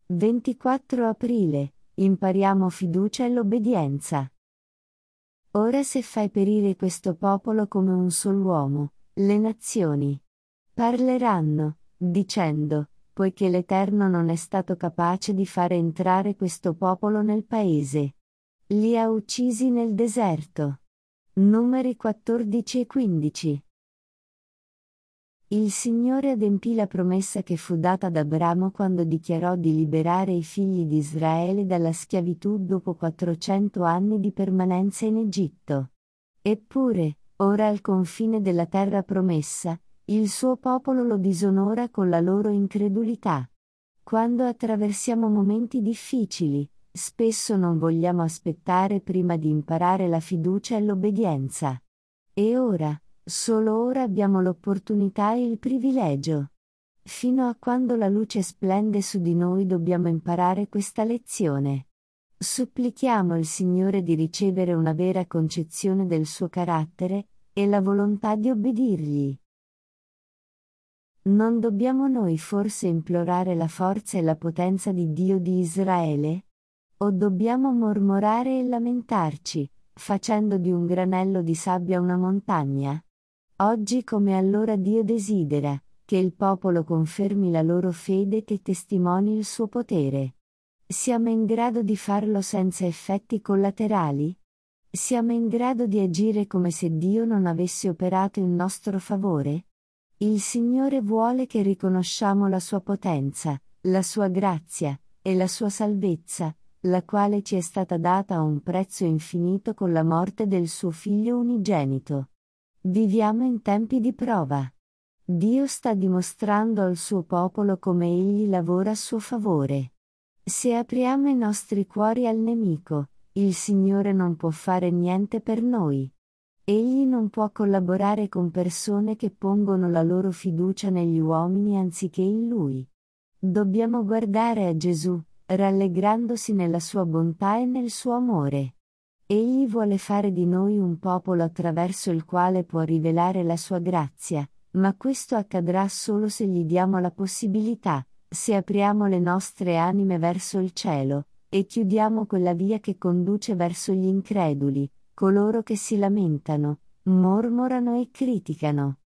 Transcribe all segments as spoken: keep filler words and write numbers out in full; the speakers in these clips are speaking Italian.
ventiquattro aprile. Impariamo fiducia e l'obbedienza. Ora se fai perire questo popolo come un sol uomo, le nazioni parleranno, dicendo, poiché l'Eterno non è stato capace di fare entrare questo popolo nel paese. Li ha uccisi nel deserto. Numeri quattordici e quindici. Il Signore adempì la promessa che fu data ad Abramo quando dichiarò di liberare i figli di Israele dalla schiavitù dopo quattrocento anni di permanenza in Egitto. Eppure, ora al confine della terra promessa, il suo popolo lo disonora con la loro incredulità. Quando attraversiamo momenti difficili, spesso non vogliamo aspettare prima di imparare la fiducia e l'obbedienza. E ora, solo ora abbiamo l'opportunità e il privilegio. Fino a quando la luce splende su di noi dobbiamo imparare questa lezione. Supplichiamo il Signore di ricevere una vera concezione del suo carattere, e la volontà di obbedirgli. Non dobbiamo noi forse implorare la forza e la potenza di Dio di Israele? O dobbiamo mormorare e lamentarci, facendo di un granello di sabbia una montagna? Oggi come allora Dio desidera che il popolo confermi la loro fede e che testimoni il suo potere. Siamo in grado di farlo senza effetti collaterali? Siamo in grado di agire come se Dio non avesse operato in nostro favore? Il Signore vuole che riconosciamo la sua potenza, la sua grazia, e la sua salvezza, la quale ci è stata data a un prezzo infinito con la morte del suo Figlio unigenito. Viviamo in tempi di prova. Dio sta dimostrando al suo popolo come Egli lavora a suo favore. Se apriamo i nostri cuori al nemico, il Signore non può fare niente per noi. Egli non può collaborare con persone che pongono la loro fiducia negli uomini anziché in Lui. Dobbiamo guardare a Gesù, rallegrandosi nella sua bontà e nel suo amore. Egli vuole fare di noi un popolo attraverso il quale può rivelare la sua grazia, ma questo accadrà solo se gli diamo la possibilità, se apriamo le nostre anime verso il cielo, e chiudiamo quella via che conduce verso gli increduli, coloro che si lamentano, mormorano e criticano.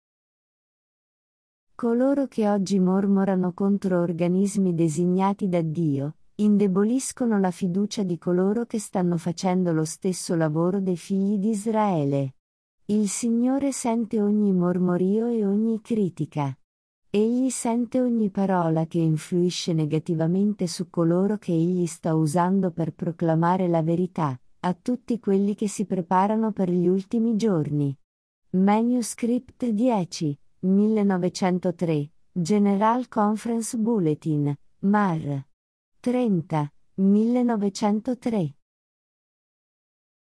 Coloro che oggi mormorano contro organismi designati da Dio, indeboliscono la fiducia di coloro che stanno facendo lo stesso lavoro dei figli di Israele. Il Signore sente ogni mormorio e ogni critica. Egli sente ogni parola che influisce negativamente su coloro che Egli sta usando per proclamare la verità, a tutti quelli che si preparano per gli ultimi giorni. Manuscript dieci, millenovecentotre, General Conference Bulletin, Mar. trenta, millenovecentotre.